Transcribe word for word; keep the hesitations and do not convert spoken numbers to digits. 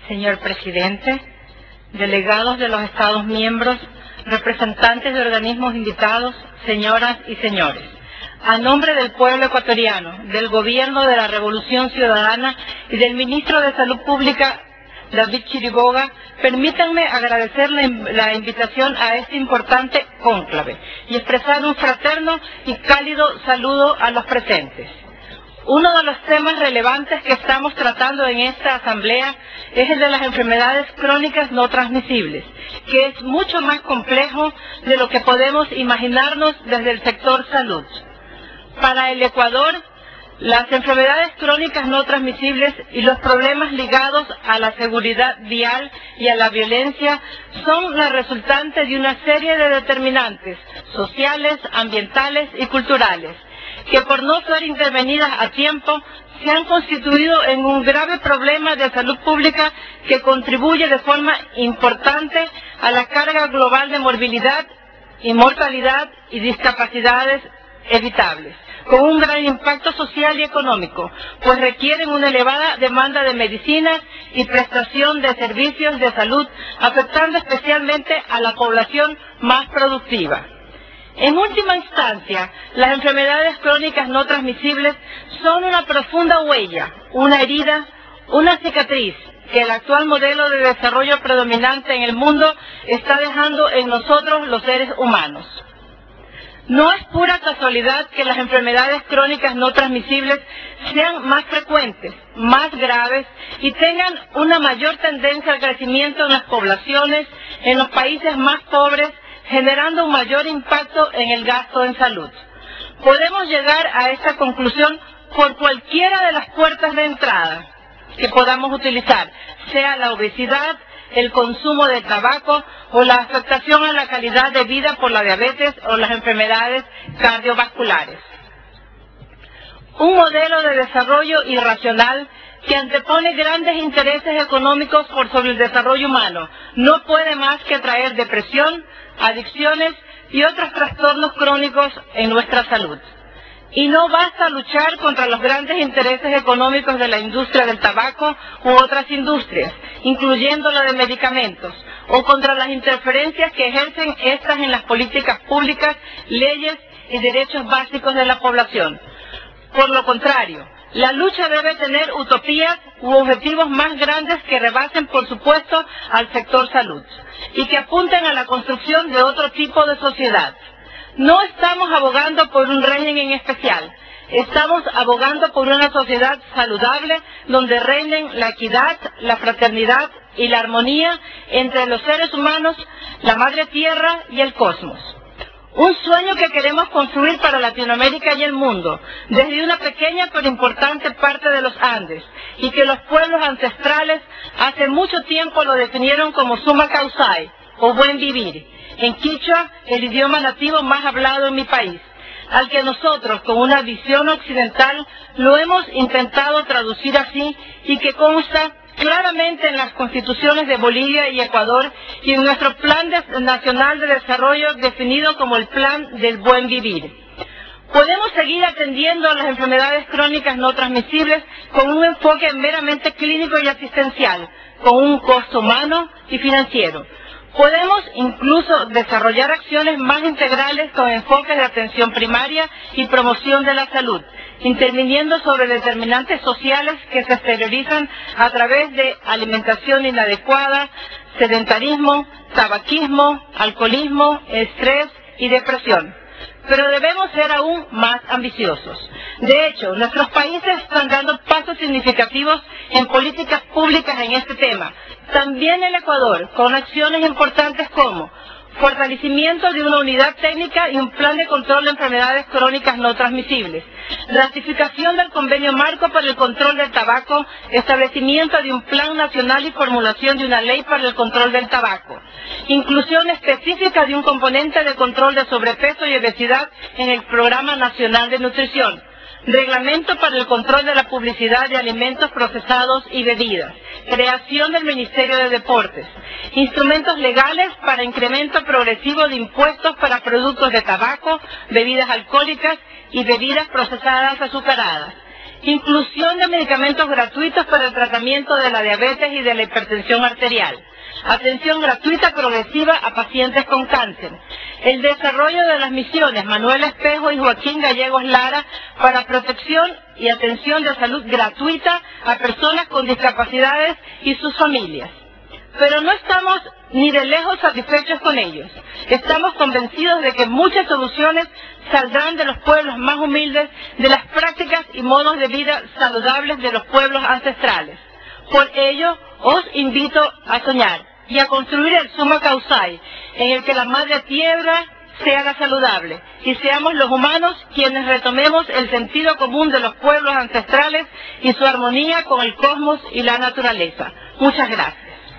Señor Presidente, delegados de los Estados miembros, representantes de organismos invitados, señoras y señores. A nombre del pueblo ecuatoriano, del Gobierno de la Revolución Ciudadana y del Ministro de Salud Pública, David Chiriboga, permítanme agradecer la, la invitación a este importante cónclave y expresar un fraterno y cálido saludo a los presentes. Uno de los temas relevantes que estamos tratando en esta asamblea es el de las enfermedades crónicas no transmisibles, que es mucho más complejo de lo que podemos imaginarnos desde el sector salud. Para el Ecuador, las enfermedades crónicas no transmisibles y los problemas ligados a la seguridad vial y a la violencia son la resultante de una serie de determinantes sociales, ambientales y culturales, que por no ser intervenidas a tiempo se han constituido en un grave problema de salud pública que contribuye de forma importante a la carga global de morbilidad, inmortalidad y discapacidades evitables, con un gran impacto social y económico, pues requieren una elevada demanda de medicinas y prestación de servicios de salud, afectando especialmente a la población más productiva. En última instancia, las enfermedades crónicas no transmisibles son una profunda huella, una herida, una cicatriz que el actual modelo de desarrollo predominante en el mundo está dejando en nosotros los seres humanos. No es pura casualidad que las enfermedades crónicas no transmisibles sean más frecuentes, más graves y tengan una mayor tendencia al crecimiento en las poblaciones, en los países más pobres, generando un mayor impacto en el gasto en salud. Podemos llegar a esta conclusión por cualquiera de las puertas de entrada que podamos utilizar, sea la obesidad, el consumo de tabaco o la afectación a la calidad de vida por la diabetes o las enfermedades cardiovasculares. Un modelo de desarrollo irracional que antepone grandes intereses económicos por sobre el desarrollo humano no puede más que traer depresión, adicciones y otros trastornos crónicos en nuestra salud. Y no basta luchar contra los grandes intereses económicos de la industria del tabaco u otras industrias, incluyendo la de medicamentos, o contra las interferencias que ejercen estas en las políticas públicas, leyes y derechos básicos de la población. Por lo contrario, la lucha debe tener utopías u objetivos más grandes que rebasen, por supuesto, al sector salud y que apunten a la construcción de otro tipo de sociedad. No estamos abogando por un régimen en especial, estamos abogando por una sociedad saludable donde reinen la equidad, la fraternidad y la armonía entre los seres humanos, la madre tierra y el cosmos. Un sueño que queremos construir para Latinoamérica y el mundo, desde una pequeña pero importante parte de los Andes, y que los pueblos ancestrales hace mucho tiempo lo definieron como suma causai, o buen vivir, en quichua, el idioma nativo más hablado en mi país, al que nosotros, con una visión occidental, lo hemos intentado traducir así y que consta claramente en las constituciones de Bolivia y Ecuador y en nuestro Plan de, Nacional de Desarrollo definido como el Plan del Buen Vivir. Podemos seguir atendiendo a las enfermedades crónicas no transmisibles con un enfoque meramente clínico y asistencial, con un costo humano y financiero. Podemos incluso desarrollar acciones más integrales con enfoques de atención primaria y promoción de la salud, interviniendo sobre determinantes sociales que se exteriorizan a través de alimentación inadecuada, sedentarismo, tabaquismo, alcoholismo, estrés y depresión. Pero debemos ser aún más ambiciosos. De hecho, nuestros países están dando pasos significativos en políticas públicas en este tema. También el Ecuador, con acciones importantes como fortalecimiento de una unidad técnica y un plan de control de enfermedades crónicas no transmisibles, ratificación del convenio marco para el control del tabaco, establecimiento de un plan nacional y formulación de una ley para el control del tabaco, inclusión específica de un componente de control de sobrepeso y obesidad en el Programa Nacional de Nutrición, reglamento para el control de la publicidad de alimentos procesados y bebidas, creación del Ministerio de Deportes, instrumentos legales para incremento progresivo de impuestos para productos de tabaco, bebidas alcohólicas y bebidas procesadas azucaradas, inclusión de medicamentos gratuitos para el tratamiento de la diabetes y de la hipertensión arterial, atención gratuita progresiva a pacientes con cáncer, el desarrollo de las misiones Manuel Espejo y Joaquín Gallegos Lara para protección y atención de salud gratuita a personas con discapacidades y sus familias. Pero no estamos ni de lejos satisfechos con ellos. Estamos convencidos de que muchas soluciones saldrán de los pueblos más humildes, de las prácticas y modos de vida saludables de los pueblos ancestrales. Por ello, os invito a soñar y a construir el Suma Causai, en el que la madre tierra se haga saludable y seamos los humanos quienes retomemos el sentido común de los pueblos ancestrales y su armonía con el cosmos y la naturaleza. Muchas gracias.